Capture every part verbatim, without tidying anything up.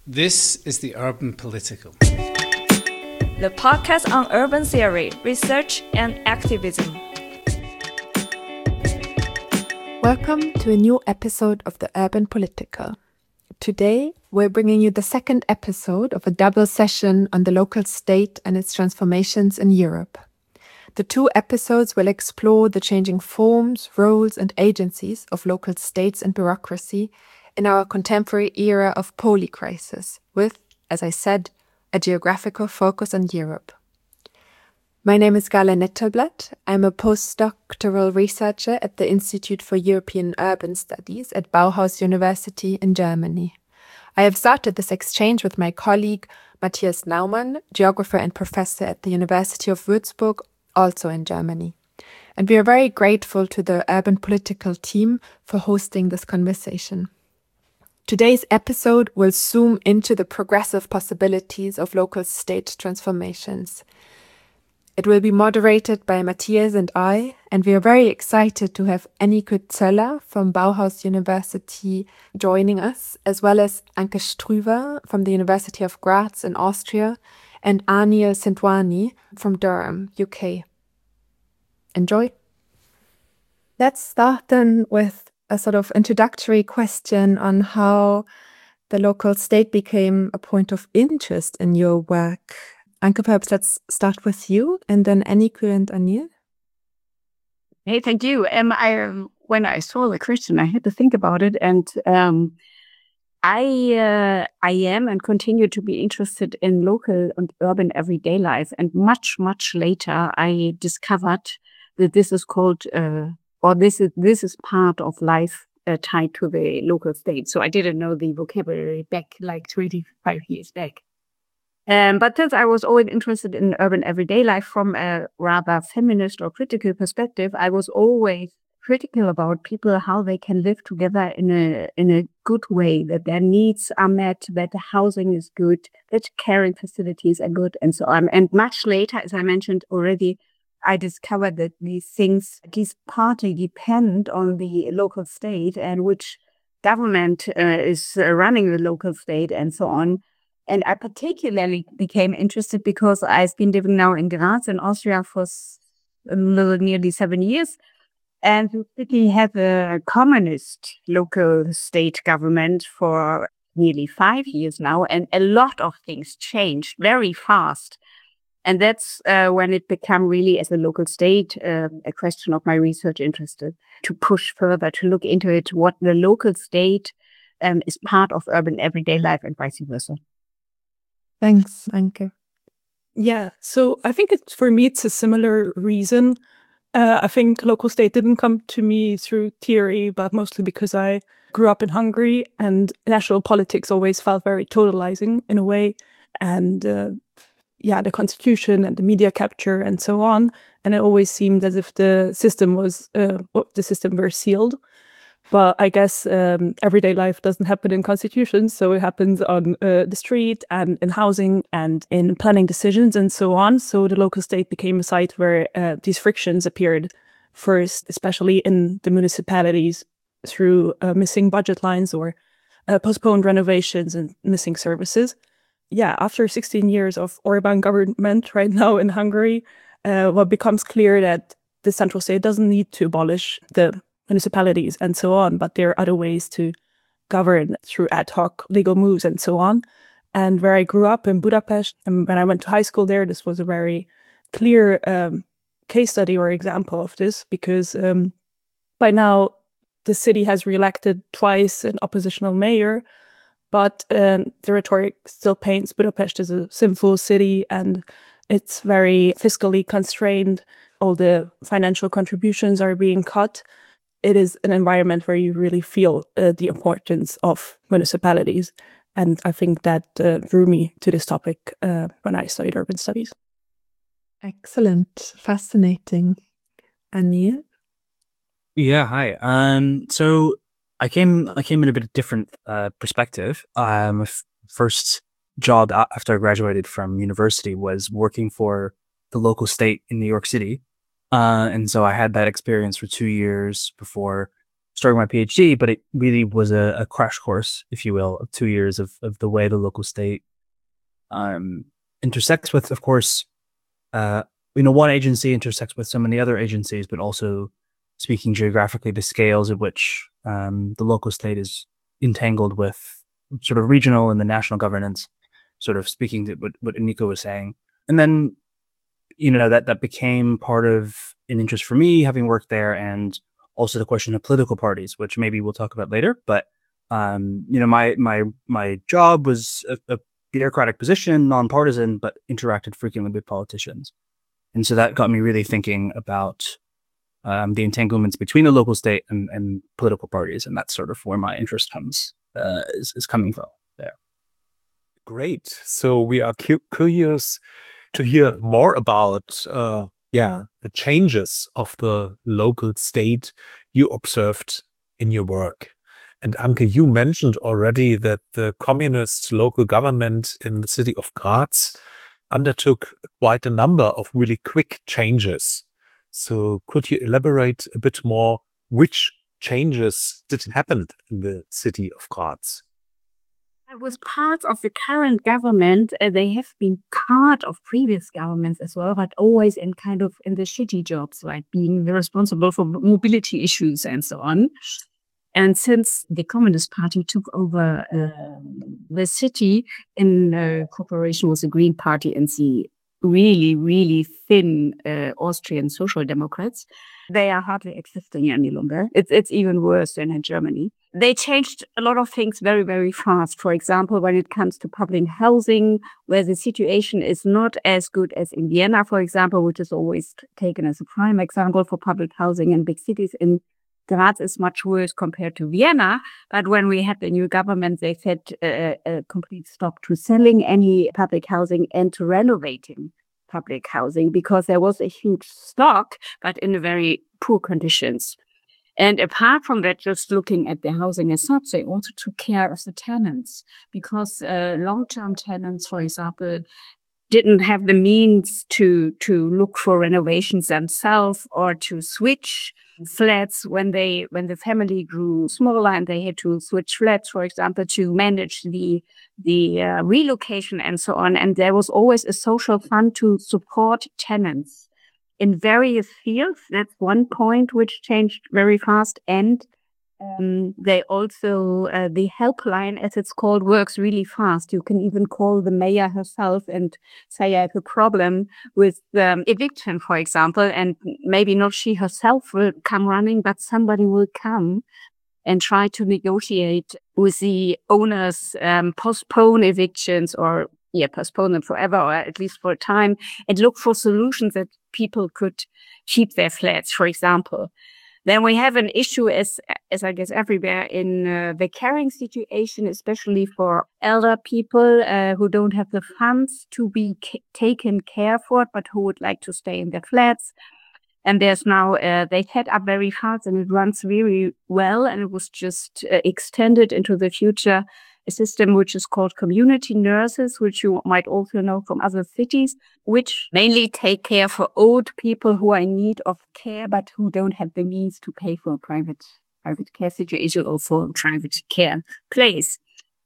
This is the Urban Political, the podcast on urban theory, research, and activism. Welcome to a new episode of the Urban Political. Today, we're bringing you the second episode of a double session on the local state and its transformations in Europe. The two episodes will explore the changing forms, roles, and agencies of local states and bureaucracy in our contemporary era of polycrisis, with, as I said, a geographical focus on Europe. My name is Gala Nettelblatt. I'm a postdoctoral researcher at the Institute for European Urban Studies at Bauhaus University in Germany. I have started this exchange with my colleague Matthias Naumann, geographer and professor at the University of Würzburg, also in Germany. And we are very grateful to the Urban Political team for hosting this conversation. Today's episode will zoom into the progressive possibilities of local state transformations. It will be moderated by Matthias and I, and we are very excited to have Annike Zöller from Bauhaus University joining us, as well as Anke Struver from the University of Graz in Austria, and Anil Sindwani from Durham, U K. Enjoy! Let's start then with a sort of introductory question on how the local state became a point of interest in your work. Anke, perhaps let's start with you, and then Annike and Anil. Hey, thank you. Um, I um, when I saw the question, I had to think about it, and um, I uh, I am and continue to be interested in local and urban everyday life. And much much later, I discovered that this is called. Uh, Or this is this is part of life uh, tied to the local state. So I didn't know the vocabulary back like twenty-five years back. Um, but since I was always interested in urban everyday life from a rather feminist or critical perspective, I was always critical about people, how they can live together in a in a good way, that their needs are met, that the housing is good, that caring facilities are good, and so on. And much later, as I mentioned already, I discovered that these things, these partly depend on the local state and which government uh, is uh, running the local state and so on. And I particularly became interested because I've been living now in Graz in Austria for a little nearly seven years. And the city has a communist local state government for nearly five years now. And a lot of things changed very fast. And that's uh, when it became really, as a local state, uh, a question of my research interested to push further, to look into it, what the local state um, is part of urban everyday life and vice versa. Thanks, Anke. Yeah, so I think it's, for me, it's a similar reason. Uh, I think local state didn't come to me through theory, but mostly because I grew up in Hungary and national politics always felt very totalizing in a way. And uh, yeah, the constitution and the media capture and so on. And it always seemed as if the system was, uh, the system were sealed. But I guess um, everyday life doesn't happen in constitutions. So it happens on uh, the street and in housing and in planning decisions and so on. So the local state became a site where uh, these frictions appeared first, especially in the municipalities through uh, missing budget lines or uh, postponed renovations and missing services. Yeah, after sixteen years of Orbán government right now in Hungary, uh, what becomes clear that the central state doesn't need to abolish the municipalities and so on, but there are other ways to govern through ad hoc legal moves and so on. And where I grew up in Budapest, and when I went to high school there, this was a very clear um, case study or example of this, because um, by now the city has re-elected twice an oppositional mayor. But um, the rhetoric still paints Budapest as a sinful city, and it's very fiscally constrained. All the financial contributions are being cut. It is an environment where you really feel uh, the importance of municipalities. And I think that uh, drew me to this topic uh, when I studied urban studies. Excellent. Fascinating. Anil? Yeah, hi. Um, so I came I came in a bit different uh, perspective. Um, my f- first job a- after I graduated from university was working for the local state in New York City. Uh, and so I had that experience for two years before starting my PhD, but it really was a, a crash course, if you will, of two years of, of the way the local state um, intersects with, of course, uh, you know, one agency intersects with so many other agencies, but also speaking geographically, the scales at which um, the local state is entangled with sort of regional and the national governance, sort of speaking to what, what Nico was saying. And then, you know, that, that became part of an interest for me, having worked there, and also the question of political parties, which maybe we'll talk about later. But, um, you know, my my my job was a, a bureaucratic position, nonpartisan, but interacted frequently with politicians. And so that got me really thinking about um, the entanglements between the local state and, and political parties. And that's sort of where my interest comes, uh, is, is coming from there. Great. So we are cu- curious to hear more about uh, yeah, the changes of the local state you observed in your work. And Anke, you mentioned already that the communist local government in the city of Graz undertook quite a number of really quick changes. So could you elaborate a bit more which changes did happen in the city of Graz? I was part of the current government. Uh, they have been part of previous governments as well, but always in kind of in the shitty jobs, like being responsible for mobility issues and so on. And since the Communist Party took over uh, the city in uh, cooperation with the Green Party and the really, really thin uh, Austrian Social Democrats, they are hardly existing any longer. It's it's even worse than in Germany. They changed a lot of things very, very fast. For example, when it comes to public housing, where the situation is not as good as in Vienna, for example, which is always taken as a prime example for public housing in big cities. In Graz is much worse compared to Vienna. But when we had the new government, they said uh, a complete stop to selling any public housing and to renovating public housing, because there was a huge stock, but in very poor conditions. And apart from that, just looking at the housing as such, they also took care of the tenants, because uh, long-term tenants, for example, didn't have the means to to look for renovations themselves or to switch flats when they when the family grew smaller and they had to switch flats, for example, to manage the the uh, relocation and so on. And there was always a social fund to support tenants in various fields. That's one point which changed very fast. And um, they also, uh, the helpline, as it's called, works really fast. You can even call the mayor herself and say, I have a problem with um, eviction, for example, and maybe not she herself will come running, but somebody will come and try to negotiate with the owners, um, postpone evictions or yeah, postpone them forever or at least for a time, and look for solutions that people could keep their flats, for example. Then we have an issue, as as I guess everywhere, in uh, the caring situation, especially for elder people uh, who don't have the funds to be ca- taken care for, but who would like to stay in their flats. And there's now, uh, they set up very fast and it runs very well. And it was just uh, extended into the future, a system which is called community nurses, which you might also know from other cities, which mainly take care for old people who are in need of care, but who don't have the means to pay for a private, private care situation or for a private care place.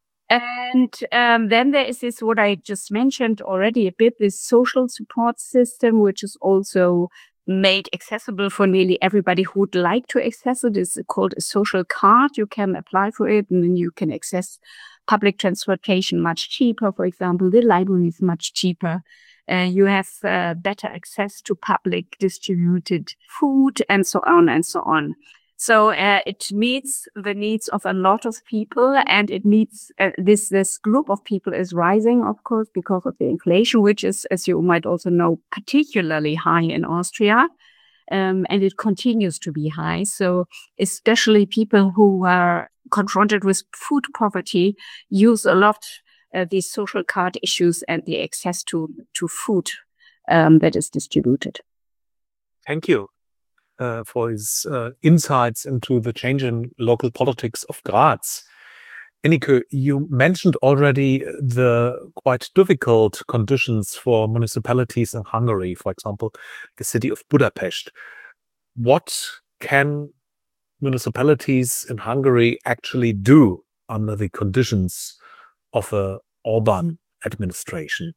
And um, then there is this, what I just mentioned already a bit, this social support system, which is also made accessible for nearly everybody who would like to access it. It's called a social card. You can apply for it and then you can access public transportation much cheaper. For example, the library is much cheaper. Uh, you have uh, better access to public distributed food and so on and so on. So uh, it meets the needs of a lot of people, and it meets uh, this this group of people is rising, of course, because of the inflation, which is, as you might also know, particularly high in Austria, um, and it continues to be high. So especially people who are confronted with food poverty use a lot uh, these social card issues and the access to to food um, that is distributed. Thank you. Uh, for his uh, insights into the change in local politics of Graz. Enike, you mentioned already the quite difficult conditions for municipalities in Hungary, for example, the city of Budapest. What can municipalities in Hungary actually do under the conditions of a Orban administration?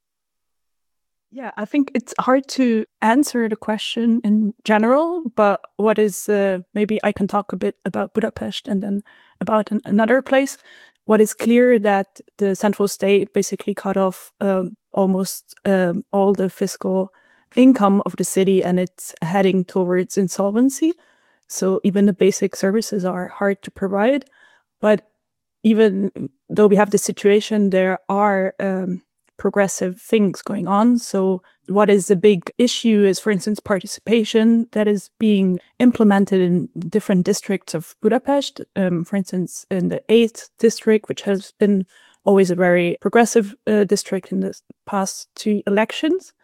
Yeah, I think it's hard to answer the question in general, but what is uh, maybe I can talk a bit about Budapest and then about an, another place. What is clear that the central state basically cut off um, almost um, all the fiscal income of the city, and it's heading towards insolvency. So even the basic services are hard to provide. But even though we have this situation, there are um, progressive things going on. So what is a big issue is, for instance, participation that is being implemented in different districts of Budapest. Um, for instance, in the eighth district, which has been always a very progressive uh, district in the past two elections.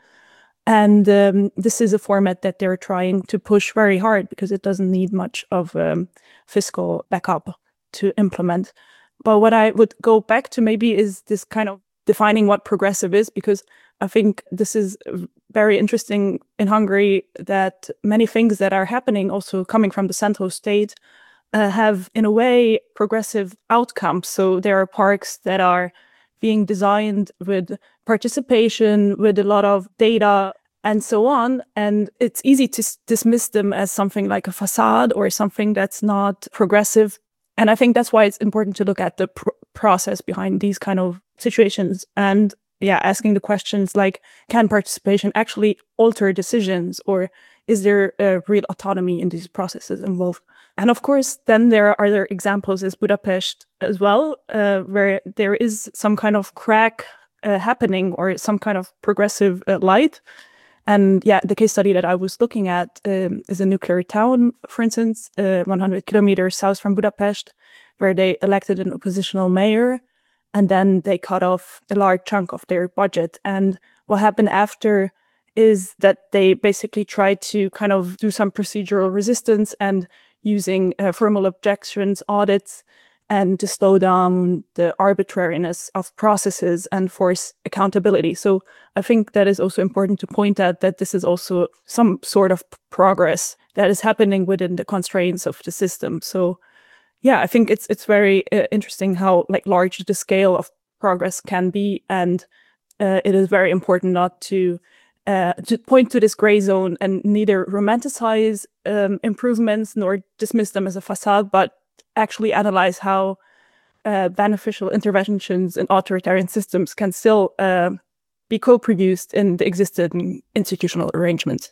And um, this is a format that they're trying to push very hard because it doesn't need much of um, fiscal backup to implement. But what I would go back to maybe is this kind of defining what progressive is, because I think this is very interesting in Hungary that many things that are happening also coming from the central state uh, have in a way progressive outcomes. So there are parks that are being designed with participation, with a lot of data and so on. And it's easy to s- dismiss them as something like a facade or something that's not progressive. And I think that's why it's important to look at the pr- process behind these kind of situations and yeah, asking the questions like, can participation actually alter decisions, or is there a real autonomy in these processes involved? And of course, then there are other examples as Budapest as well, uh, where there is some kind of crack uh, happening or some kind of progressive uh, light. And yeah, the case study that I was looking at um, is a nuclear town, for instance, uh, one hundred kilometers south from Budapest, where they elected an oppositional mayor, and then they cut off a large chunk of their budget. And what happened after is that they basically tried to kind of do some procedural resistance and using uh, formal objections, audits, and to slow down the arbitrariness of processes and force accountability. So I think that is also important to point out that this is also some sort of progress that is happening within the constraints of the system. So yeah, I think it's it's very uh, interesting how like large the scale of progress can be, and uh, it is very important not to uh, to point to this gray zone and neither romanticize um, improvements nor dismiss them as a facade, but actually analyze how uh, beneficial interventions in authoritarian systems can still uh, be co-produced in the existing institutional arrangements.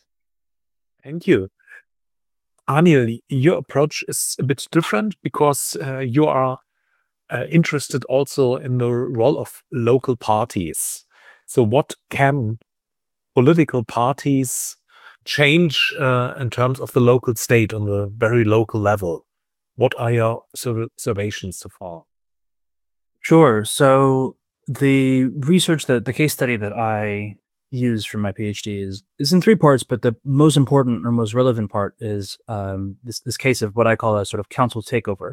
Thank you. Anil, your approach is a bit different because uh, you are uh, interested also in the role of local parties. So what can political parties change uh, in terms of the local state on the very local level? What are your observations so far? Sure. So the research that the case study that I use for my PhD is is in three parts, but the most important or most relevant part is um, this this case of what I call a sort of council takeover.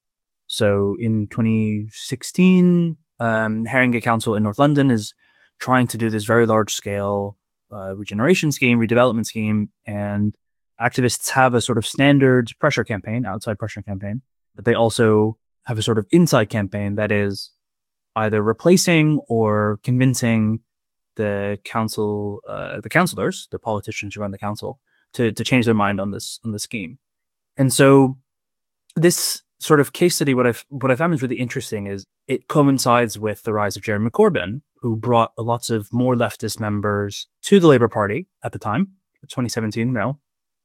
So in twenty sixteen, um, Haringey Council in North London is trying to do this very large scale uh, regeneration scheme, redevelopment scheme, and activists have a sort of standard pressure campaign, outside pressure campaign, but they also have a sort of inside campaign that is either replacing or convincing the council, uh, the councillors, the politicians who run the council, to to change their mind on this on the scheme. And so this sort of case study, what I've what I found is really interesting is it coincides with the rise of Jeremy Corbyn, who brought lots of more leftist members to the Labour Party at the time, twenty seventeen now.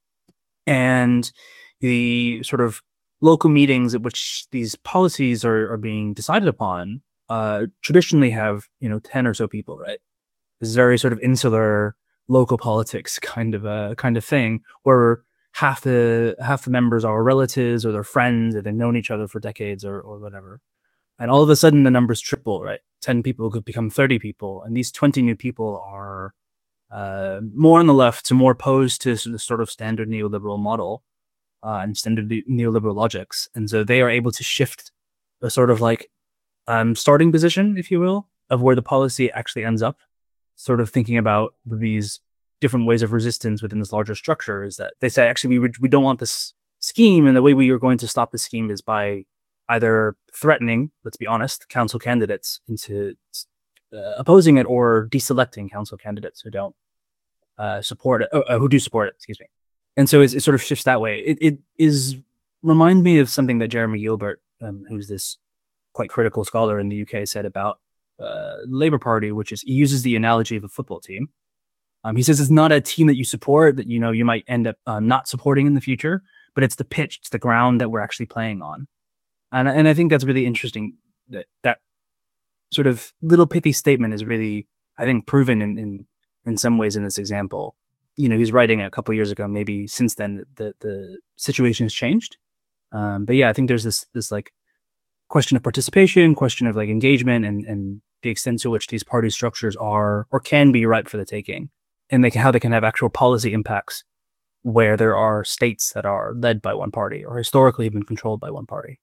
And the sort of local meetings at which these policies are, are being decided upon uh, traditionally have, you know, ten or so people, right? This is very sort of insular local politics kind of a kind of thing where half the half the members are relatives or they're friends or they've known each other for decades or or whatever. And all of a sudden the numbers triple, right? ten people could become thirty people. And these twenty new people are uh, more on the left, so more opposed to the sort of standard neoliberal model uh, and standard neoliberal logics. And so they are able to shift a sort of like um, starting position, if you will, of where the policy actually ends up. Sort of thinking about these different ways of resistance within this larger structure is that they say, actually, we we don't want this scheme, and the way we are going to stop the scheme is by either threatening, let's be honest, council candidates into uh, opposing it, or deselecting council candidates who don't uh, support it, uh, who do support it, excuse me. And so it, it sort of shifts that way. It, it is remind me of something that Jeremy Gilbert, um, who's this quite critical scholar in the U K, said about uh, Labour Party, which is he uses the analogy of a football team. Um, he says it's not a team that you support that you know you might end up uh, not supporting in the future, but it's the pitch, it's the ground that we're actually playing on. And and I think that's really interesting. That that sort of little pithy statement is really, I think, proven in in, in some ways in this example. You know, he's writing a couple of years ago. Maybe since then the the situation has changed. Um, but yeah, I think there's this this like question of participation, question of like engagement, and and the extent to which these party structures are or can be ripe for the taking, and they can, how they can have actual policy impacts where there are states that are led by one party or historically have been controlled by one party.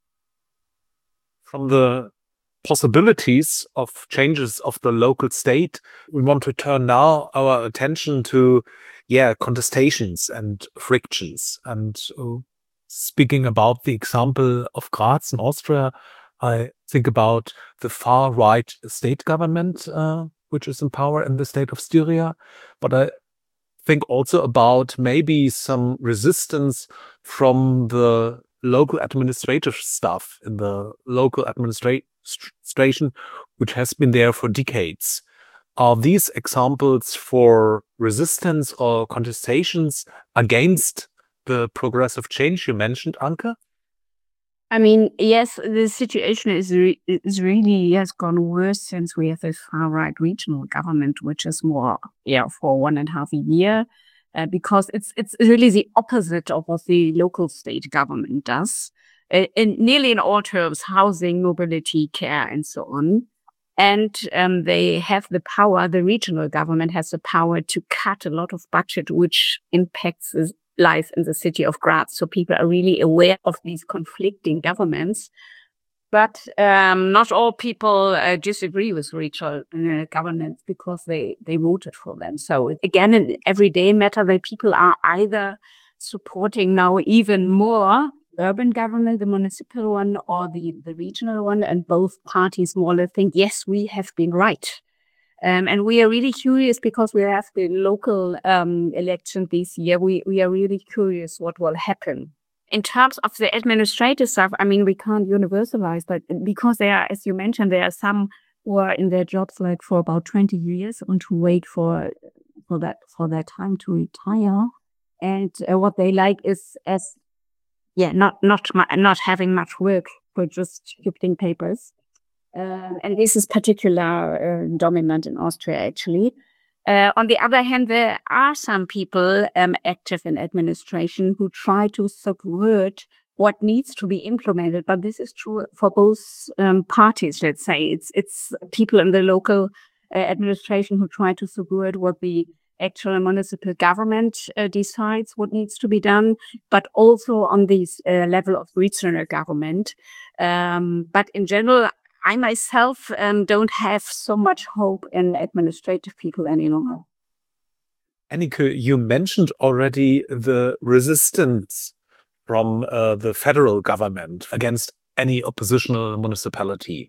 From the possibilities of changes of the local state, we want to turn now our attention to, yeah, contestations and frictions. And uh, speaking about the example of Graz in Austria, I think about the far-right state government, uh, which is in power in the state of Styria. But I think also about maybe some resistance from the local administrative staff in the local administration, which has been there for decades. Are these examples for resistance or contestations against the progressive change you mentioned, Anke? I mean, yes, the situation is re is really has gone worse since we have this far-right regional government, which is more, yeah, for one and a half a year, uh, because it's it's really the opposite of what the local state government does, uh, in nearly in all terms, housing, mobility, care, and so on. And um, they have the power. The regional government has the power to cut a lot of budget, which impacts the life in the city of Graz. So people are really aware of these conflicting governments. But um, not all people uh, disagree with regional uh, governments because they, they voted for them. So again, an everyday matter that people are either supporting now even more urban government, the municipal one, or the, the regional one. And both parties more or less think, yes, we have been right. Um, and we are really curious because we have the local um, election this year. We, we are really curious what will happen. In terms of the administrative stuff, I mean, we can't universalize, but because there are, as you mentioned, there are some who are in their jobs like for about twenty years and who wait for for that for their time to retire. And uh, what they like is as yeah, not not not having much work for just scripting papers. Uh, and this is particular uh, dominant in Austria, actually. Uh, on the other hand, there are some people um, active in administration who try to subvert what needs to be implemented. But this is true for both um, parties, let's say. It's it's people in the local uh, administration who try to subvert what the actual municipal government uh, decides what needs to be done, but also on this uh, level of regional government. Um, but in general, I myself um, don't have so much hope in administrative people any longer. Annika, you mentioned already the resistance from uh, the federal government against any oppositional municipality.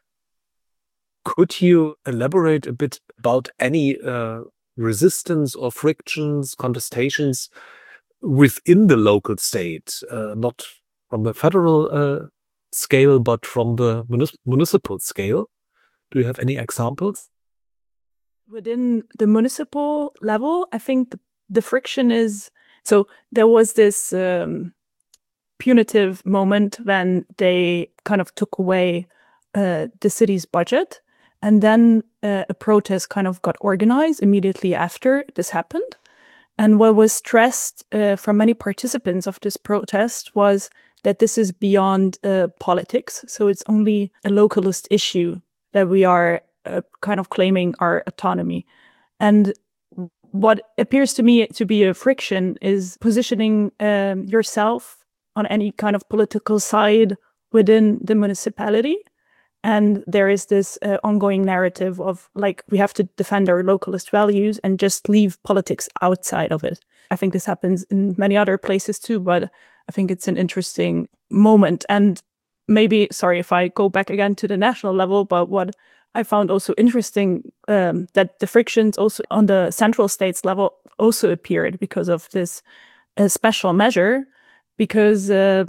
Could you elaborate a bit about any uh, resistance or frictions, contestations within the local state, uh, not from the federal uh, scale, but from the municip municipal scale? Do you have any examples? Within the municipal level, I think the, the friction is, so there was this um, punitive moment when they kind of took away uh, the city's budget, and then uh, a protest kind of got organized immediately after this happened. And what was stressed uh, from many participants of this protest was that this is beyond uh, politics. So it's only a localist issue that we are uh, kind of claiming our autonomy. And what appears to me to be a friction is positioning um, yourself on any kind of political side within the municipality. And there is this uh, ongoing narrative of like, we have to defend our localist values and just leave politics outside of it. I think this happens in many other places too, but I think it's an interesting moment. And maybe, sorry if I go back again to the national level, but what I found also interesting, um, that the frictions also on the central states level also appeared because of this uh, special measure, because uh,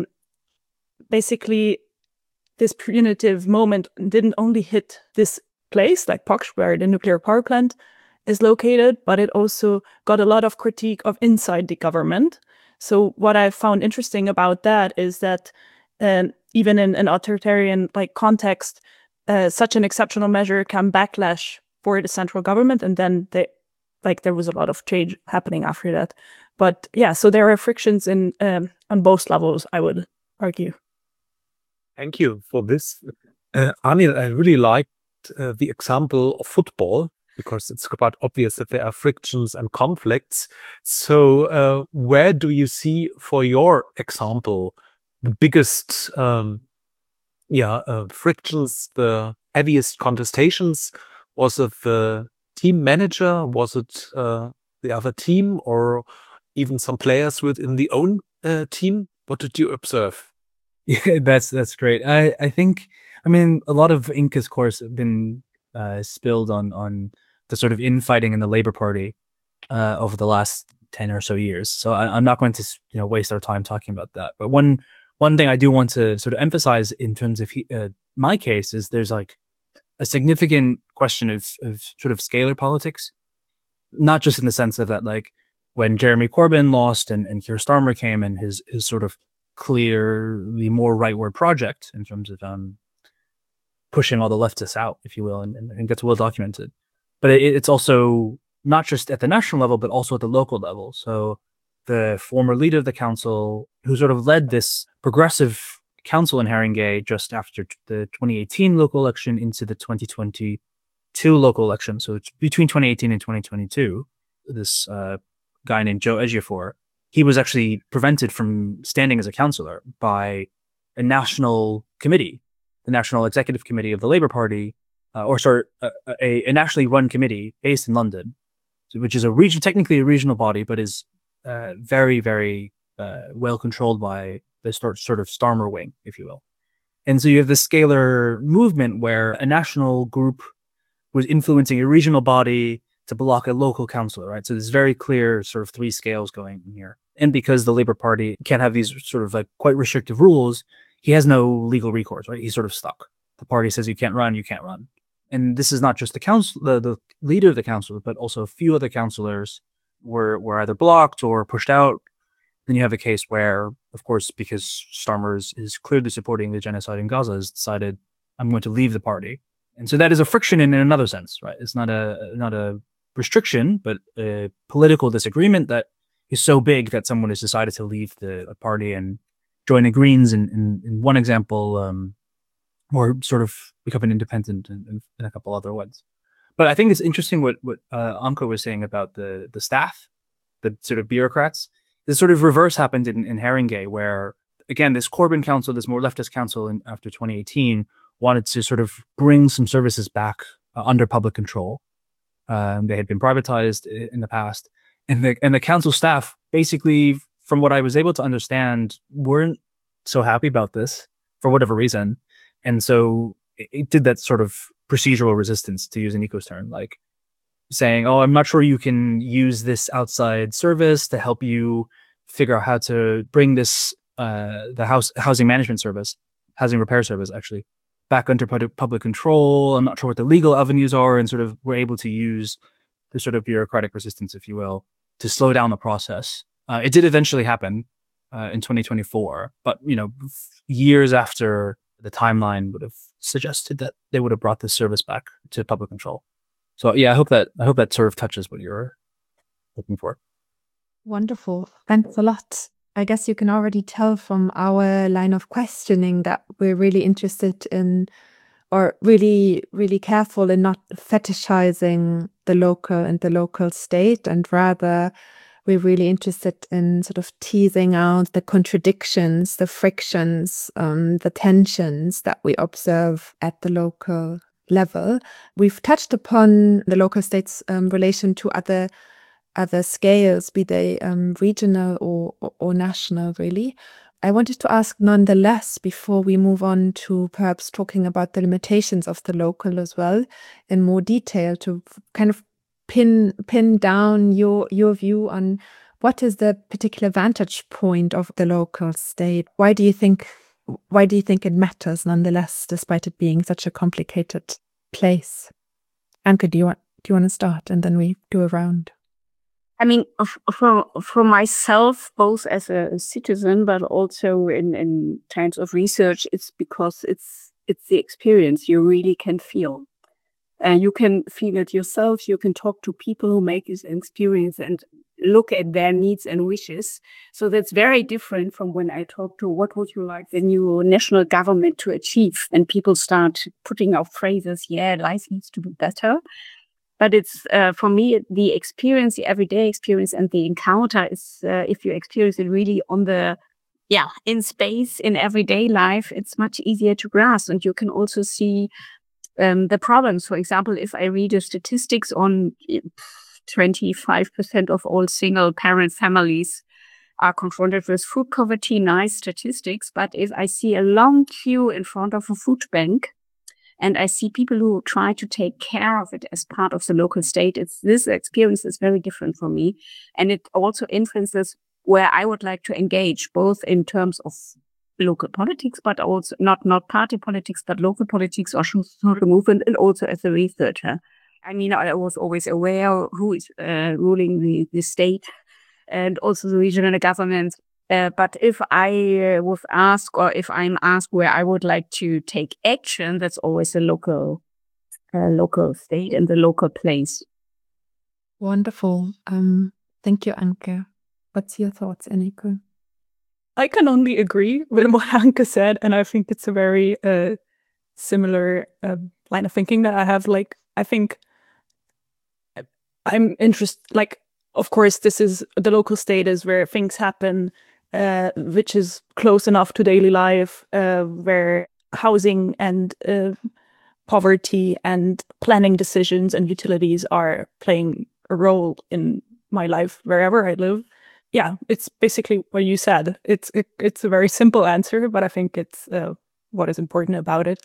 basically this punitive moment didn't only hit this place, like Poksh, where the nuclear power plant is located, but it also got a lot of critique of inside the government. So what I found interesting about that is that um, even in an authoritarian like context, uh, such an exceptional measure can backlash for the central government, and then they, like there was a lot of change happening after that. But yeah, so there are frictions in um, on both levels, I would argue. Thank you for this. Uh, Anil, I really liked uh, the example of football, because it's quite obvious that there are frictions and conflicts. So uh, where do you see, for your example, the biggest um, yeah, uh, frictions, the heaviest contestations? Was it the team manager? Was it uh, the other team, or even some players within the own uh, team? What did you observe? Yeah, that's that's great. I I think I mean a lot of ink, of course, have been uh, spilled on on the sort of infighting in the Labour Party uh, over the last ten or so years. So I, I'm not going to you know waste our time talking about that. But one one thing I do want to sort of emphasize in terms of he, uh, my case is there's like a significant question of of sort of scalar politics, not just in the sense of that like when Jeremy Corbyn lost and and Keir Starmer came and his his sort of clearly more rightward project in terms of um, pushing all the leftists out, if you will, and, and I think that's well documented. But it, it's also not just at the national level, but also at the local level. So the former leader of the council, who sort of led this progressive council in Haringey just after the twenty eighteen local election into the twenty twenty-two local election, so it's between twenty eighteen and twenty twenty-two, this uh, guy named Joe Ejiofor, he was actually prevented from standing as a councillor by a national committee, the National Executive Committee of the Labour Party, uh, or sorry, a, a, a nationally run committee based in London, which is a region, technically a regional body, but is uh, very, very uh, well controlled by the sort, sort of Starmer wing, if you will. And so you have this scalar movement where a national group was influencing a regional body to block a local councillor, right? So there's very clear sort of three scales going in here. And because the Labour Party can't have these sort of like quite restrictive rules, he has no legal recourse, right? He's sort of stuck. The party says you can't run, you can't run. And this is not just the council, the, the leader of the council, but also a few other councillors were, were either blocked or pushed out. Then you have a case where, of course, because Starmer is, is clearly supporting the genocide in Gaza, has decided, I'm going to leave the party. And so that is a friction in, in another sense, right? It's not a not a restriction, but a political disagreement that is so big that someone has decided to leave the party and join the Greens in, in, in one example, um, or sort of become an independent in, in a couple other ones. But I think it's interesting what, what uh, Anko was saying about the, the staff, the sort of bureaucrats. This sort of reverse happened in, in Haringey, where, again, this Corbyn council, this more leftist council in, after twenty eighteen, wanted to sort of bring some services back uh, under public control. Um, they had been privatized in the past. And the, and the council staff, basically, from what I was able to understand, weren't so happy about this for whatever reason. And so it, it did that sort of procedural resistance, to use Nico's term, like saying, oh, I'm not sure you can use this outside service to help you figure out how to bring this, uh, the house housing management service, housing repair service, actually, back under public control. I'm not sure what the legal avenues are, and sort of we're able to use the sort of bureaucratic resistance, if you will, to slow down the process. Uh, it did eventually happen uh, in twenty twenty-four, but you know, years after the timeline would have suggested that they would have brought this service back to public control. So yeah, I hope that I hope that sort of touches what you're looking for. Wonderful. Thanks a lot. I guess you can already tell from our line of questioning that we're really interested in, or really, really careful in not fetishizing the local and the local state, and rather we're really interested in sort of teasing out the contradictions, the frictions, um, the tensions that we observe at the local level. We've touched upon the local state's um, relation to other other scales, be they um, regional or, or, or national, really. I wanted to ask nonetheless, before we move on to perhaps talking about the limitations of the local as well in more detail, to kind of pin pin down your your view on what is the particular vantage point of the local state. Why do you think why do you think it matters nonetheless, despite it being such a complicated place? Anke, do you want do you want to start, and then we do a round? I mean, for for myself, both as a citizen, but also in, in terms of research, it's because it's it's the experience you really can feel. And you can feel it yourself. You can talk to people who make this experience and look at their needs and wishes. So that's very different from when I talk to what would you like the new national government to achieve? And people start putting out phrases, yeah, life needs to be better. But it's, uh, for me, the experience, the everyday experience and the encounter is, uh, if you experience it really on the, yeah, in space, in everyday life, it's much easier to grasp. And you can also see um, the problems. For example, if I read the statistics on twenty-five percent of all single parent families are confronted with food poverty, nice statistics. But if I see a long queue in front of a food bank, and I see people who try to take care of it as part of the local state, it's this experience is very different for me. And it also influences where I would like to engage, both in terms of local politics, but also not, not party politics, but local politics or social movement, and also as a researcher. I mean, I was always aware who is uh, ruling the, the state and also the regional government. Uh, but if I uh, was asked, or if I'm asked where I would like to take action, that's always a local, uh, local state and the local place. Wonderful. Um, thank you, Anke. What's your thoughts, Enrico? I can only agree with what Anke said, and I think it's a very uh, similar uh, line of thinking that I have. Like, I think I'm interested. Like, of course, this is the local state is where things happen. Uh, which is close enough to daily life, uh, where housing and uh, poverty and planning decisions and utilities are playing a role in my life wherever I live. Yeah, it's basically what you said. It's it, it's a very simple answer, but I think it's uh, what is important about it.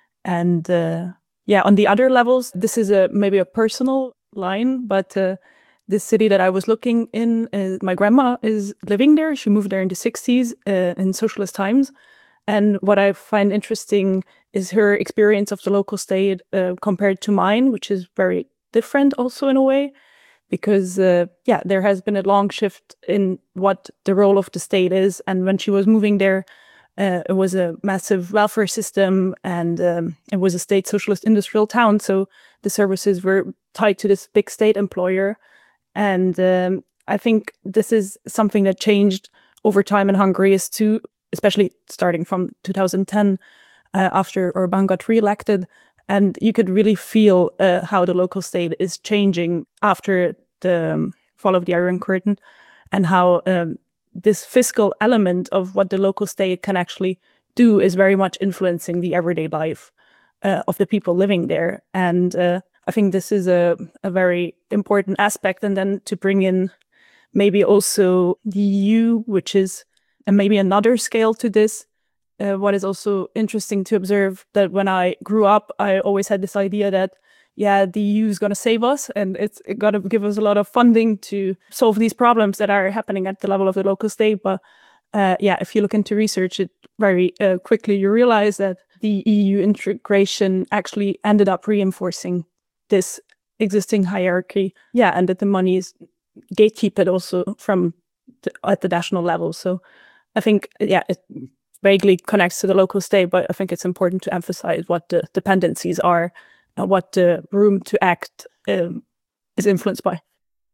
And uh, yeah, on the other levels, this is a maybe a personal line, but uh, this city that I was looking in, uh, my grandma is living there. She moved there in the sixties uh, in socialist times. And what I find interesting is her experience of the local state uh, compared to mine, which is very different also in a way. Because, uh, yeah, there has been a long shift in what the role of the state is. And when she was moving there, uh, it was a massive welfare system, and um, it was a state socialist industrial town. So the services were tied to this big state employer. And um, I think this is something that changed over time in Hungary, is to, especially starting from two thousand ten, uh, after Orbán got re-elected. And you could really feel uh, how the local state is changing after the um, fall of the Iron Curtain, and how um, this fiscal element of what the local state can actually do is very much influencing the everyday life uh, of the people living there. And uh, I think this is a, a very important aspect. And then to bring in maybe also the E U, which is and maybe another scale to this. Uh, what is also interesting to observe, that when I grew up, I always had this idea that, yeah, the E U is going to save us, and it's it going to give us a lot of funding to solve these problems that are happening at the level of the local state. But uh, yeah, if you look into research, it very uh, quickly you realize that the E U integration actually ended up reinforcing this existing hierarchy. Yeah, and that the money is gatekeeped also from the, at the national level. So I think, yeah, it vaguely connects to the local state, but I think it's important to emphasize what the dependencies are and what the room to act um, is influenced by.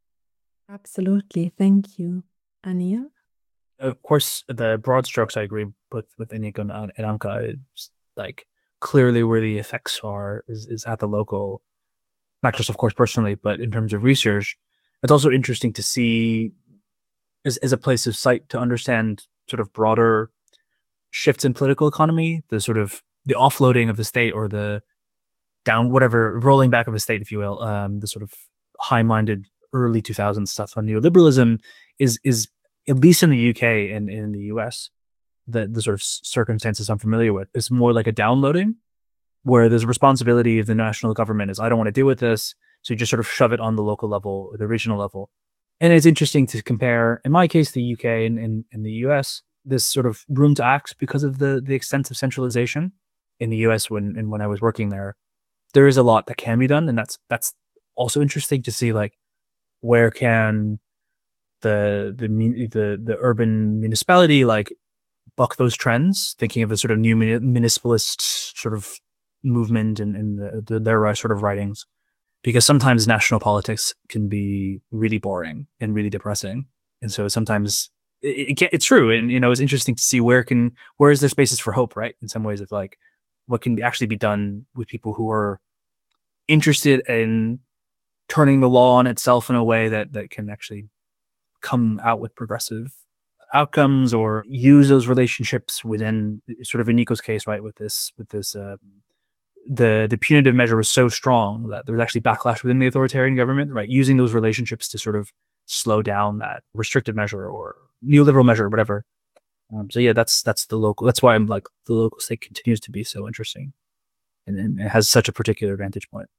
Absolutely. Thank you. Ania? Of course, the broad strokes I agree with, with Enrico and Anke. It's like clearly where the effects are is, is at the local, not just, of course, personally, but in terms of research. It's also interesting to see as, as a place of sight to understand sort of broader shifts in political economy, the sort of the offloading of the state, or the down, whatever, rolling back of the state, if you will, um, the sort of high-minded early two thousands stuff on neoliberalism is, is at least in the U K and in the U S, the, the sort of circumstances I'm familiar with. It's more like a downloading, where there's a responsibility of the national government is, I don't want to deal with this. So you just sort of shove it on the local level or the regional level. And it's interesting to compare, in my case, the U K and in, in the U S, this sort of room to act because of the, the extent of centralization. In the U S, when and when I was working there, there is a lot that can be done. And that's that's also interesting to see, like, where can the the the, the urban municipality, like, buck those trends, thinking of a sort of new municipalist sort of movement in, in the, the, their sort of writings. Because sometimes national politics can be really boring and really depressing. And so sometimes it, it can, it's true. And, you know, it's interesting to see where can, where is there spaces for hope, right? In some ways of, like, what can actually be done with people who are interested in turning the law on itself in a way that, that can actually come out with progressive outcomes, or use those relationships within sort of in Nico's case, right? With this, with this, uh, the the punitive measure was so strong that there was actually backlash within the authoritarian government, right? Using those relationships to sort of slow down that restrictive measure or neoliberal measure or whatever. Um, so yeah, that's that's the local. That's why I'm like the local state continues to be so interesting, and, and it has such a particular vantage point.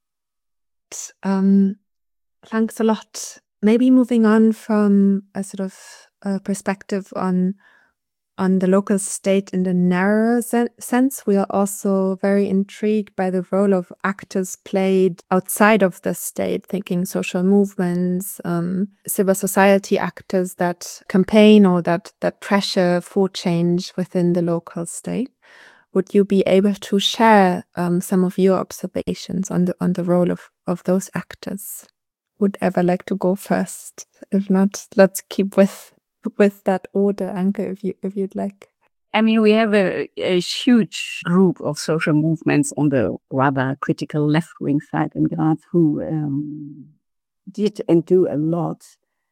Um, thanks a lot. Maybe moving on from a sort of uh, perspective on on the local state in the narrower sen- sense, we are also very intrigued by the role of actors played outside of the state, thinking social movements, um, civil society actors that campaign or that, that pressure for change within the local state. Would you be able to share um, some of your observations on the on the role of, of those actors? Would ever like to go first? If not, let's keep with with that order, Anke, if you if you'd like. I mean, we have a, a huge group of social movements on the rather critical left-wing side in Graz who um, did and do a lot.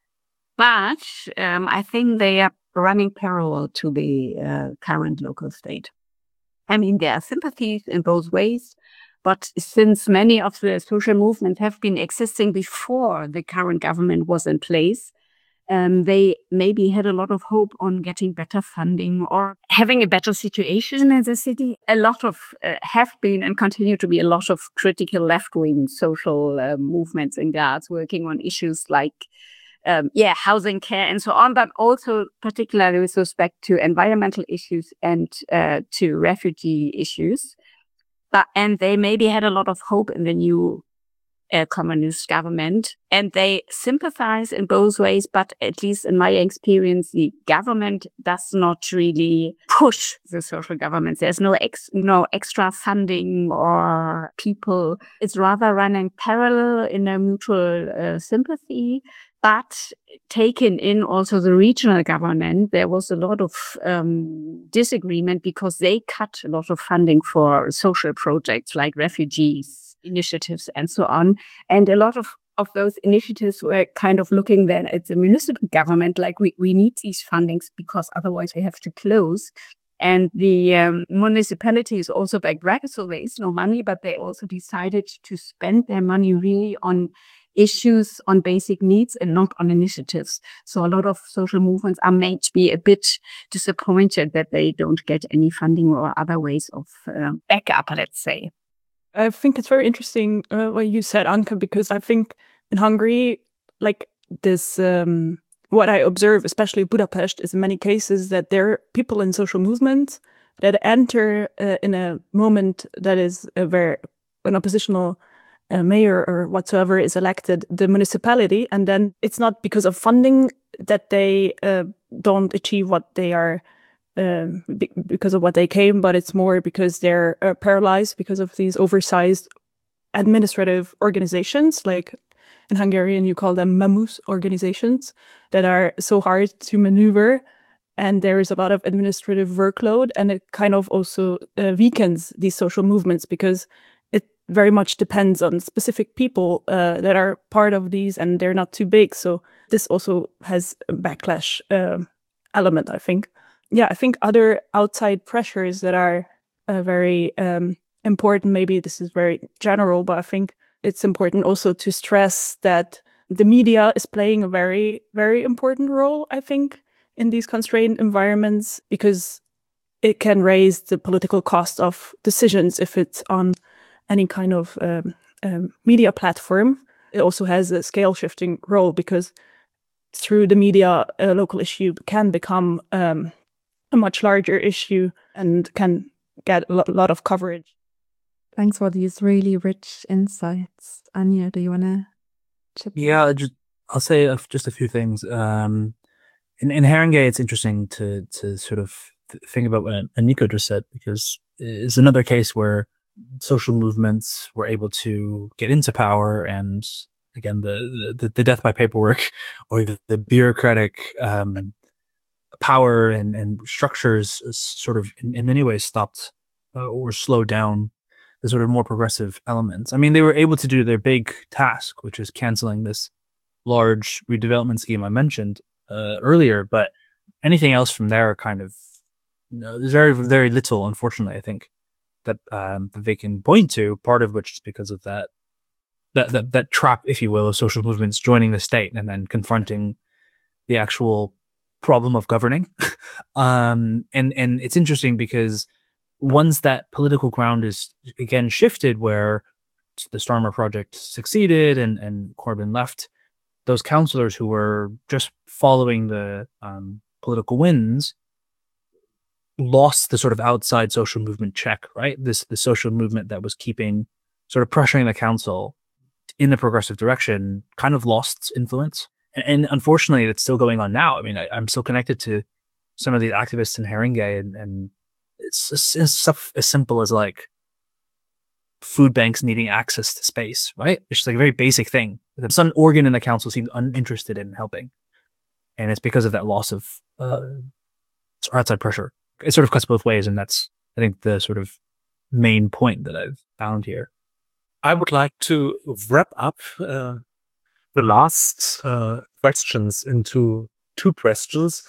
But um, I think they are running parallel to the uh, current local state. I mean, there are sympathies in both ways, but since many of the social movements have been existing before the current government was in place, Um, they maybe had a lot of hope on getting better funding or having a better situation in the city. A lot of uh, have been and continue to be a lot of critical left-wing social uh, movements in Graz working on issues like, um, yeah, housing, care, and so on, but also particularly with respect to environmental issues and uh, to refugee issues. But and they maybe had a lot of hope in the new Uh, communist government, and they sympathize in both ways, but at least in my experience, the government does not really push the social governments. There's no ex no extra funding or people. It's rather running parallel in a mutual uh, sympathy. But taken in also the regional government, there was a lot of um, disagreement because they cut a lot of funding for social projects like refugees initiatives and so on. And a lot of, of those initiatives were kind of looking then at the municipal government, like we, we need these fundings because otherwise we have to close. And the um, municipalities also backed back, so there is no money, but they also decided to spend their money really on issues, on basic needs and not on initiatives. So a lot of social movements are made to be a bit disappointed that they don't get any funding or other ways of uh, backup, let's say. I think it's very interesting uh, what you said, Anke, because I think in Hungary, like this, um, what I observe, especially Budapest, is in many cases that there are people in social movements that enter uh, in a moment that is a very an oppositional uh, mayor or whatsoever is elected, the municipality, and then it's not because of funding that they uh, don't achieve what they are. Um, because of what they came, but it's more because they're uh, paralyzed because of these oversized administrative organizations, like in Hungarian you call them mamus organizations, that are so hard to maneuver, and there is a lot of administrative workload, and it kind of also uh, weakens these social movements because it very much depends on specific people uh, that are part of these, and they're not too big. So this also has a backlash uh, element, I think. Yeah, I think other outside pressures that are uh, very um, important, maybe this is very general, but I think it's important also to stress that the media is playing a very, very important role, I think, in these constrained environments, because it can raise the political cost of decisions if it's on any kind of um, um, media platform. It also has a scale shifting role because through the media, a local issue can become um, a much larger issue and can get a lo- lot of coverage. Thanks for these really rich insights. Anya, do you want to chip in? Yeah, just, I'll say a, just a few things. Um, in, in Haringey, it's interesting to to sort of th- think about what Aniko just said, because it's another case where social movements were able to get into power, and again, the the, the death by paperwork or the, the bureaucratic um, power and, and structures sort of in, in many ways stopped uh, or slowed down the sort of more progressive elements. I mean, they were able to do their big task, which is canceling this large redevelopment scheme I mentioned uh, earlier, but anything else from there kind of, you know, there's very, very little, unfortunately, I think, that um, that they can point to, part of which is because of that, that, that, that trap, if you will, of social movements joining the state and then confronting the actual problem of governing. um, and, and it's interesting because once that political ground is again shifted, where the Starmer project succeeded and, and Corbyn left, those councillors who were just following the um, political winds lost the sort of outside social movement check, right? This the social movement that was keeping sort of pressuring the council in a progressive direction kind of lost its influence. And, and unfortunately, it's still going on now. I mean, I, I'm still connected to some of the activists in Haringey, and, and it's, it's, it's stuff as simple as like food banks needing access to space, right? It's just like a very basic thing. Some organ in the council seems uninterested in helping. And it's because of that loss of uh, outside pressure. It sort of cuts both ways, and that's, I think, the sort of main point that I've found here. I would like to wrap up uh, the last uh, questions into two questions.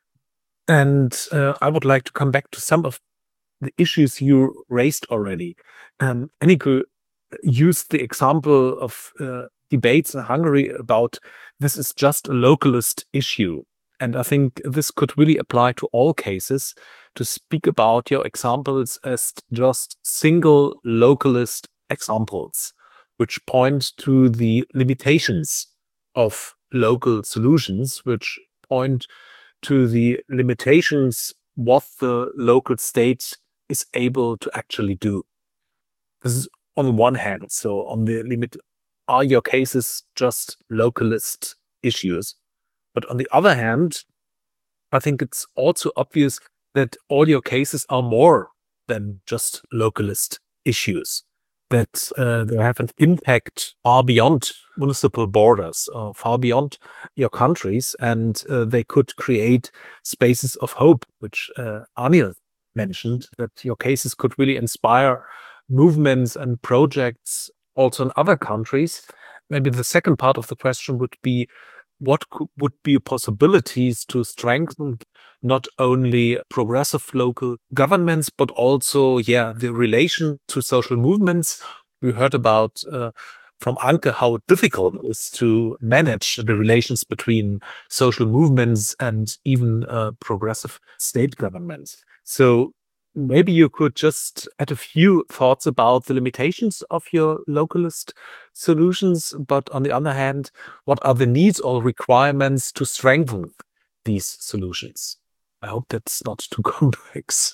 And uh, I would like to come back to some of the issues you raised already. Um, Aniko used the example of uh, debates in Hungary about this is just a localist issue. And I think this could really apply to all cases, to speak about your examples as just single localist examples, which point to the limitations of local solutions, which point to the limitations what the local state is able to actually do. This is on one hand. So on the limit, are your cases just localist issues? But on the other hand, I think it's also obvious that all your cases are more than just localist issues, that uh, they have an impact far beyond municipal borders, uh, far beyond your countries, and uh, they could create spaces of hope, which uh, Anya mentioned, that your cases could really inspire movements and projects also in other countries. Maybe the second part of the question would be, what could, would be possibilities to strengthen not only progressive local governments, but also, yeah, the relation to social movements? We heard about uh, from Anke how difficult it is to manage the relations between social movements and even uh, progressive state governments. So maybe you could just add a few thoughts about the limitations of your localist solutions, but on the other hand, what are the needs or requirements to strengthen these solutions? I hope that's not too complex.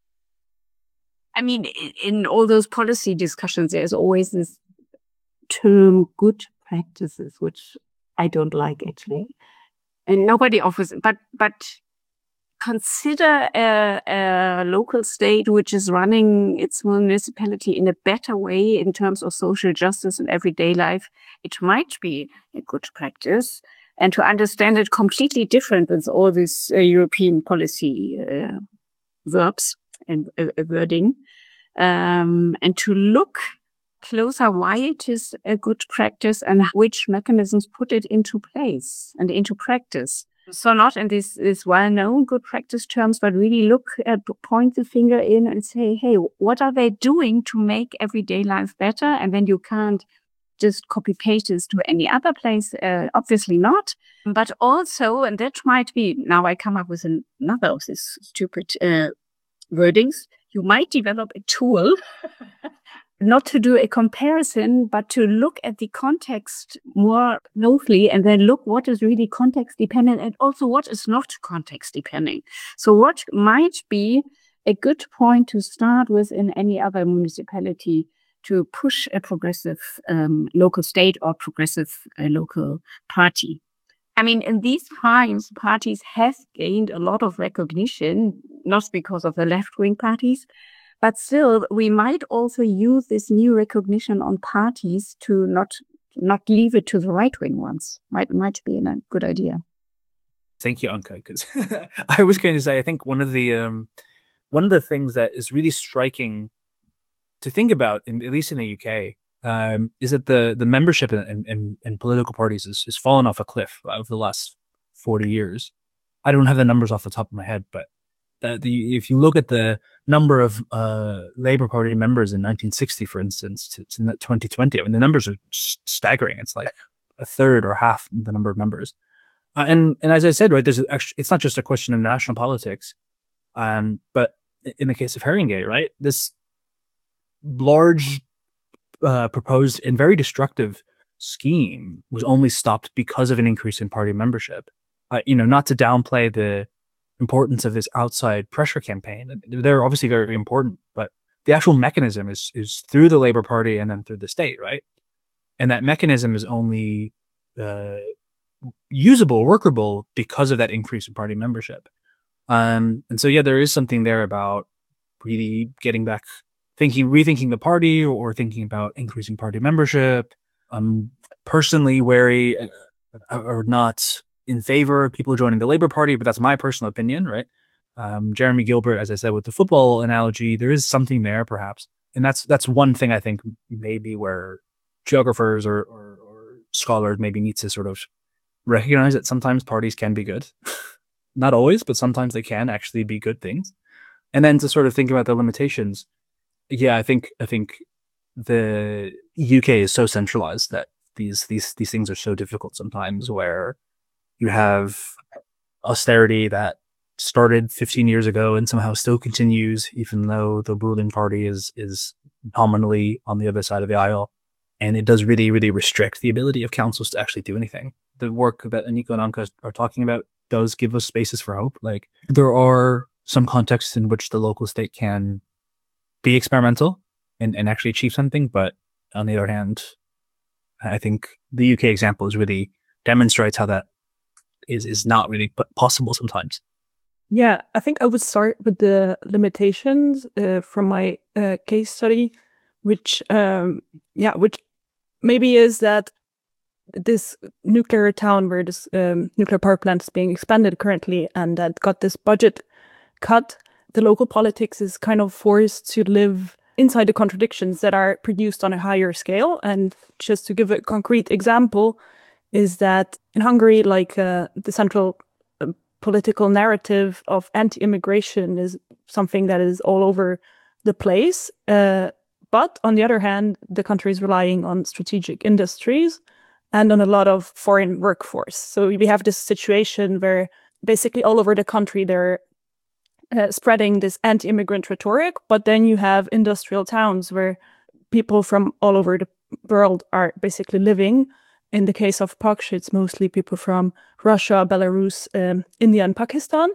I mean, in all those policy discussions, there's always this term good practices, which I don't like actually. And nobody offers, but, but consider a, a local state which is running its municipality in a better way in terms of social justice and everyday life. It might be a good practice. And to understand it completely different with all these uh, European policy uh, verbs and uh, wording. Um, and to look closer why it is a good practice and which mechanisms put it into place and into practice. So not in this, this well-known good practice terms, but really look at, point the finger in and say, hey, what are they doing to make everyday life better? And then you can't just copy paste this to any other place. Uh, obviously not. But also, and that might be, now I come up with another of this stupid uh, wordings, you might develop a tool not to do a comparison, but to look at the context more closely and then look what is really context dependent and also what is not context dependent. So what might be a good point to start with in any other municipality to push a progressive um, local state or progressive uh, local party. I mean, in these times, parties have gained a lot of recognition, not because of the left-wing parties, but still, we might also use this new recognition on parties to not not leave it to the right-wing ones. Might might be a good idea. Thank you, Anke. Because I was going to say, I think one of the um, one of the things that is really striking to think about, in, at least in the U K, um, is that the the membership in, in, in political parties is, is fallen off a cliff over the last forty years. I don't have the numbers off the top of my head, but uh, the if you look at the number of uh, Labour Party members in nineteen sixty, for instance, to, to twenty twenty, I mean, the numbers are staggering. It's like a third or half the number of members. Uh, and and as I said, right, there's actually, it's not just a question of national politics, um, but in the case of Haringey, right, this large uh, proposed and very destructive scheme was only stopped because of an increase in party membership. Uh, you know, not to downplay the importance of this outside pressure campaign. They're obviously very important, but the actual mechanism is is through the Labour Party and then through the state, right? And that mechanism is only uh, usable, workable because of that increase in party membership. Um, and so, yeah, there is something there about really getting back, thinking, rethinking the party, or thinking about increasing party membership. I'm personally wary uh, or not in favor of people joining the Labour Party, but that's my personal opinion, right? Um, Jeremy Gilbert, as I said, with the football analogy, there is something there, perhaps. And that's that's one thing I think maybe where geographers or, or, or scholars maybe need to sort of recognize that sometimes parties can be good. Not always, but sometimes they can actually be good things. And then to sort of think about the limitations. Yeah, I think I think the U K is so centralized that these these these things are so difficult sometimes, where you have austerity that started fifteen years ago and somehow still continues, even though the ruling party is is nominally on the other side of the aisle. And it does really, really restrict the ability of councils to actually do anything. The work that Nico and Anke are talking about does give us spaces for hope. Like, there are some contexts in which the local state can be experimental and, and actually achieve something. But on the other hand, I think the U K example is really demonstrates how that is, is not really possible sometimes. Yeah, I think I would start with the limitations uh, from my uh, case study, which, um, yeah, which maybe is that this nuclear town where this um, nuclear power plant is being expanded currently and that got this budget cut, the local politics is kind of forced to live inside the contradictions that are produced on a higher scale. And just to give a concrete example is that in Hungary, like uh, the central uh, political narrative of anti-immigration is something that is all over the place. Uh, but on the other hand, the country is relying on strategic industries and on a lot of foreign workforce. So we have this situation where basically all over the country they're uh, spreading this anti-immigrant rhetoric, but then you have industrial towns where people from all over the world are basically living. In the case of Paksh, it's mostly people from Russia, Belarus, um, India, and Pakistan.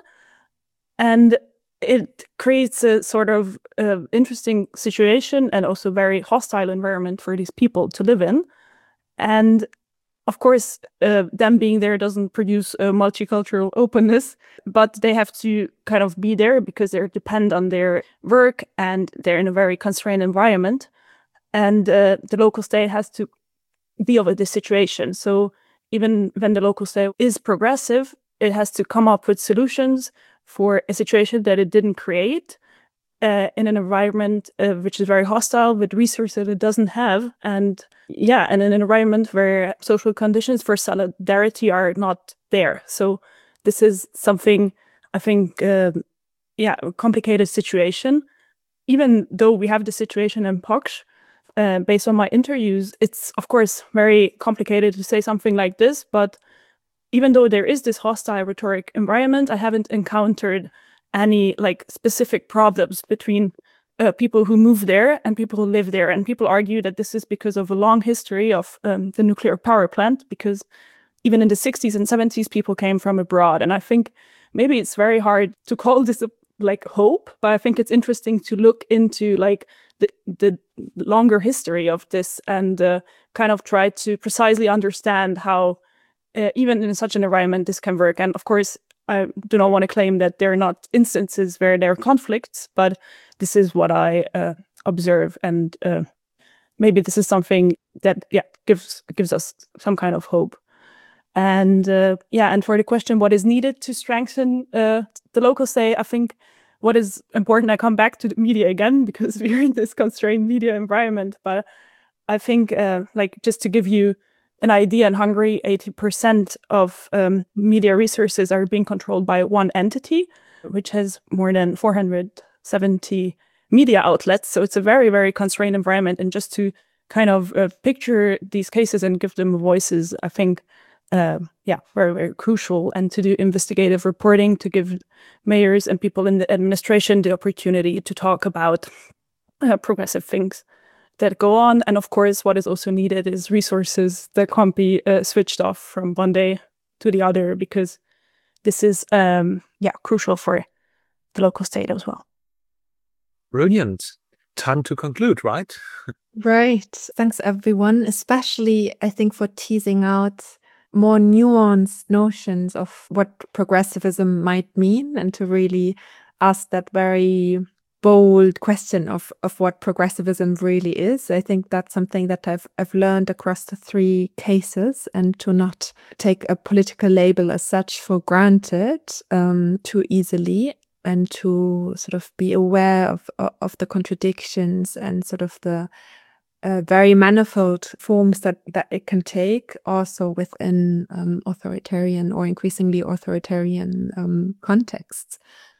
And it creates a sort of uh, interesting situation and also very hostile environment for these people to live in. And of course, uh, them being there doesn't produce a multicultural openness, but they have to kind of be there because they depend on their work and they're in a very constrained environment. And uh, the local state has to deal with this situation. So even when the local state is progressive, it has to come up with solutions for a situation that it didn't create uh, in an environment uh, which is very hostile with resources it doesn't have. And yeah, and in an environment where social conditions for solidarity are not there. So this is something, I think, uh, yeah, a complicated situation. Even though we have the situation in Paksh, Uh, based on my interviews, it's of course very complicated to say something like this, but even though there is this hostile rhetoric environment, I haven't encountered any like specific problems between uh, people who move there and people who live there. And people argue that this is because of a long history of um, the nuclear power plant, because even in the sixties and seventies, people came from abroad. And I think maybe it's very hard to call this a, like hope, but I think it's interesting to look into like the, the longer history of this and uh, kind of try to precisely understand how uh, even in such an environment this can work. And of course, I do not want to claim that there are not instances where there are conflicts, but this is what I uh, observe. And uh, maybe this is something that, yeah, gives gives us some kind of hope. And uh, yeah, and for the question, what is needed to strengthen uh, the local state, I think what is important, I come back to the media again, because we're in this constrained media environment, but I think uh, like just to give you an idea, in Hungary, eighty percent of um, media resources are being controlled by one entity, which has more than four hundred seventy media outlets. So it's a very, very constrained environment. And just to kind of uh, picture these cases and give them voices, I think, uh, yeah, very, very crucial. And to do investigative reporting, to give mayors and people in the administration the opportunity to talk about uh, progressive things that go on. And of course, what is also needed is resources that can't be uh, switched off from one day to the other, because this is, um, yeah, crucial for the local state as well. Brilliant. Time to conclude, right? Right. Thanks, everyone, especially, I think, for teasing out more nuanced notions of what progressivism might mean, and to really ask that very bold question of, of what progressivism really is. I think that's something that I've I've learned across the three cases, and to not take a political label as such for granted um, too easily, and to sort of be aware of of the contradictions and sort of the uh, very manifold forms that, that it can take, also within um, authoritarian or increasingly authoritarian um, contexts.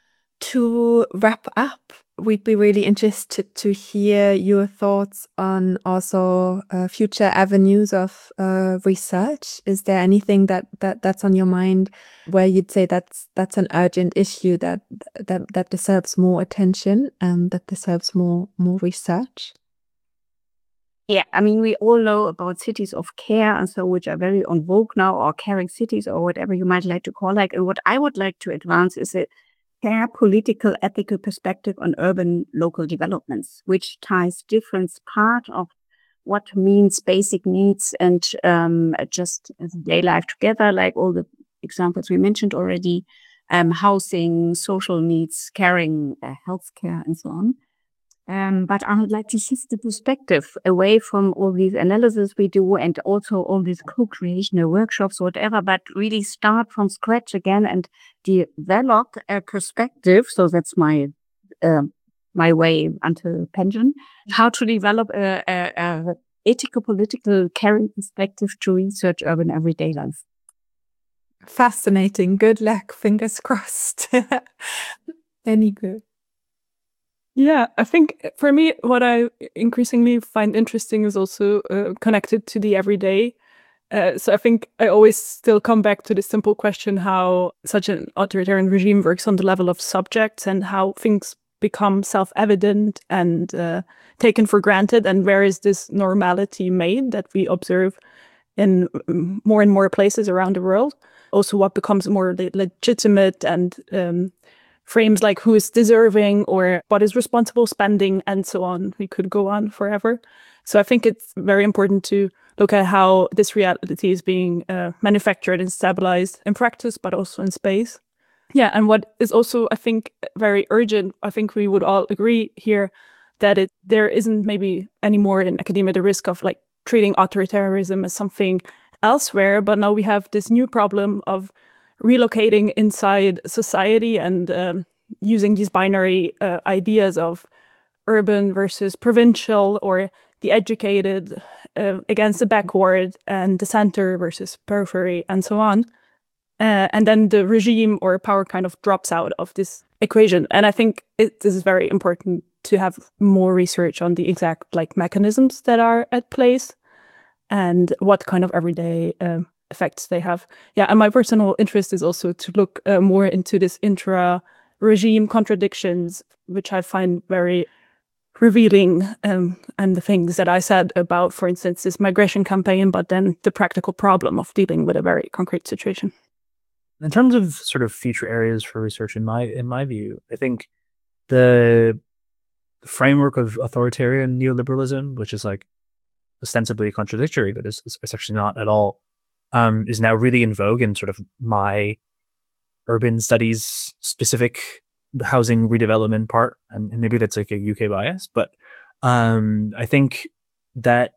To wrap up, we'd be really interested to hear your thoughts on also uh, future avenues of uh, research. Is there anything that, that that's on your mind where you'd say that's that's an urgent issue that that that deserves more attention and that deserves more more research? Yeah, I mean, we all know about cities of care, and so which are very on vogue now, or caring cities, or whatever you might like to call it. And what I would like to advance is a care political ethical perspective on urban local developments, which ties different part of what means basic needs and um, just day life together, like all the examples we mentioned already, um, housing, social needs, caring, uh, healthcare, and so on. Um, but I would like to shift the perspective away from all these analyses we do and also all these co-creational workshops, whatever, but really start from scratch again and develop a perspective. So that's my uh, my way until pension, how to develop a, a, a ethical, political, caring perspective to research urban everyday life. Fascinating. Good luck. Fingers crossed. Any good. Yeah, I think for me, what I increasingly find interesting is also uh, connected to the everyday. Uh, so I think I always still come back to the simple question how such an authoritarian regime works on the level of subjects, and how things become self-evident and uh, taken for granted, and where is this normality made that we observe in more and more places around the world. Also, what becomes more le- legitimate and um, frames like who is deserving or what is responsible spending and so on. We could go on forever. So I think it's very important to look at how this reality is being uh, manufactured and stabilized in practice, but also in space. Yeah, and what is also, I think, very urgent, I think we would all agree here, that it there isn't maybe anymore in academia the risk of like treating authoritarianism as something elsewhere, but now we have this new problem of relocating inside society and um, using these binary uh, ideas of urban versus provincial, or the educated uh, against the backward, and the center versus periphery, and so on. Uh, and then the regime or power kind of drops out of this equation. And I think it is very important to have more research on the exact like mechanisms that are at place and what kind of everyday um, effects they have. Yeah, and my personal interest is also to look uh, more into this intra regime contradictions, which I find very revealing, um, and the things that I said about, for instance, this migration campaign, but then the practical problem of dealing with a very concrete situation. In terms of sort of future areas for research, in my in my view, I think the framework of authoritarian neoliberalism, which is like ostensibly contradictory, but it's, it's actually not at all, um, is now really in vogue in sort of my urban studies specific housing redevelopment part, and, and maybe that's like a U K bias, but um, I think that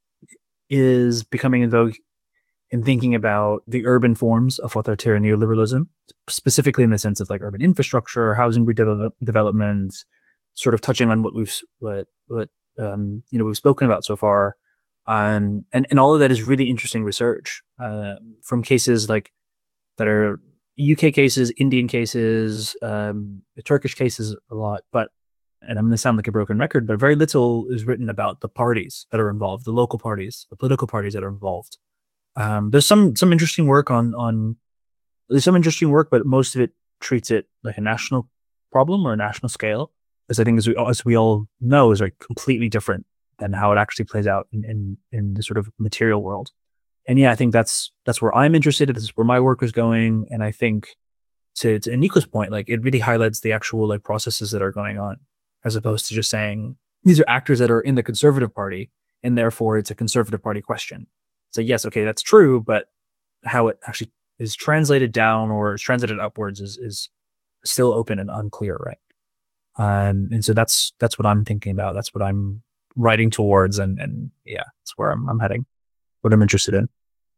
is becoming in vogue in thinking about the urban forms of authoritarian neoliberalism, specifically in the sense of like urban infrastructure, housing redevelopment, sort of touching on what we've what what um, you know we've spoken about so far, um, and and all of that is really interesting research uh, from cases like that are U K cases, Indian cases, um, Turkish cases a lot, but, and I'm going to sound like a broken record, but very little is written about the parties that are involved, the local parties, the political parties that are involved. Um, there's some, some interesting work on, on, there's some interesting work, but most of it treats it like a national problem or a national scale, as I think, as we, as we all know, is like completely different than how it actually plays out in, in, in the sort of material world. And yeah, I think that's that's where I'm interested. This is where my work is going. And I think to, to Nico's point, like it really highlights the actual like processes that are going on, as opposed to just saying these are actors that are in the Conservative Party, and therefore it's a Conservative Party question. So yes, okay, that's true, but how it actually is translated down or is translated upwards is is still open and unclear, right? Um, and so that's that's what I'm thinking about. That's what I'm writing towards, and and yeah, that's where I'm I'm heading. What I'm interested in.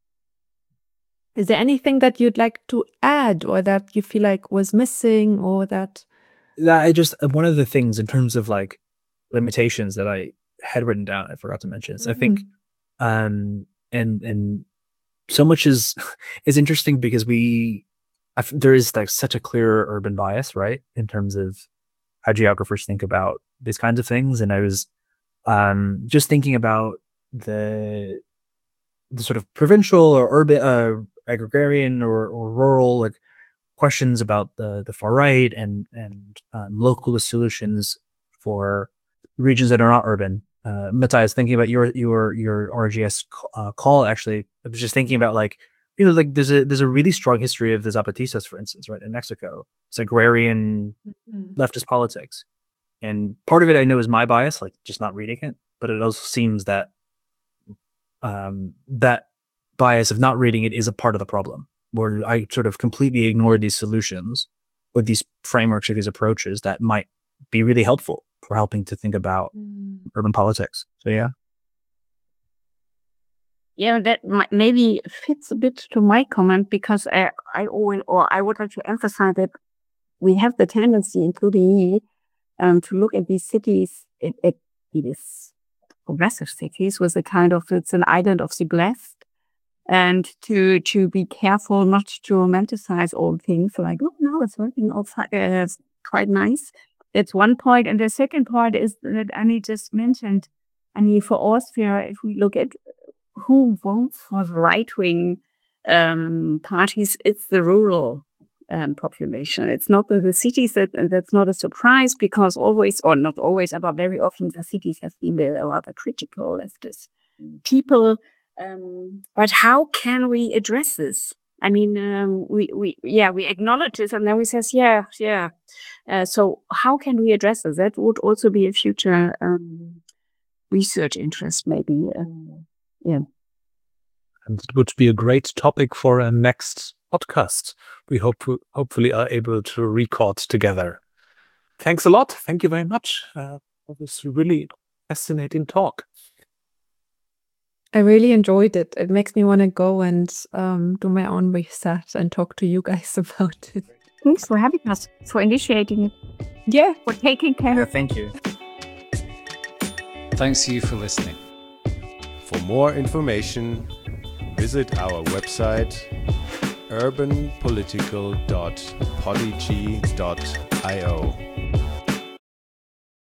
Is there anything that you'd like to add, or that you feel like was missing, or that? That I just, one of the things in terms of like limitations that I had written down, I forgot to mention. So mm-hmm. I think, um, and and so much is is interesting because we, I, there is like such a clear urban bias, right, in terms of how geographers think about these kinds of things. And I was um just thinking about the the sort of provincial or urban, uh, agrarian or, or rural like questions about the, the far right and and um, local solutions for regions that are not urban. Uh, Matthias, thinking about your your your R G S uh, call, actually, I was just thinking about like you know like there's a there's a really strong history of the Zapatistas, for instance, right in Mexico. It's agrarian mm-hmm. leftist politics, and part of it I know is my bias, like just not reading it, but it also seems that. Um, that bias of not reading it is a part of the problem, where I sort of completely ignore these solutions or these frameworks or these approaches that might be really helpful for helping to think about mm. urban politics. So yeah. Yeah, that maybe fits a bit to my comment, because I, I always, or I would like to emphasize that we have the tendency, including me, um, to look at these cities, at, at these progressive cities, with a kind of, it's an island of the blessed, and to to be careful not to romanticize all things like, oh no, it's working outside, uh, it's quite nice. That's one point. And the second part is that Annie just mentioned, Annie, for Austria, if we look at who votes for the right-wing um, parties, it's the rural um, population. It's not the, the cities. That that's not a surprise, because always, or not always, but very often the cities have been the rather critical leftist people. Um, but how can we address this? I mean, um, we we yeah we acknowledge this, and then we says yeah yeah. Uh, so how can we address this? That would also be a future um, research interest, maybe. Um, yeah. And it would be a great topic for a next podcast. We hope hopefully are able to record together. Thanks a lot. Thank you very much uh, for this really fascinating talk. I really enjoyed it. It makes me want to go and um, do my own research and talk to you guys about it. Thanks for having us, for initiating it. Yeah. For taking care. Yeah, thank you. Thanks to you for listening. For more information, visit our website urban political dot podigy dot i o.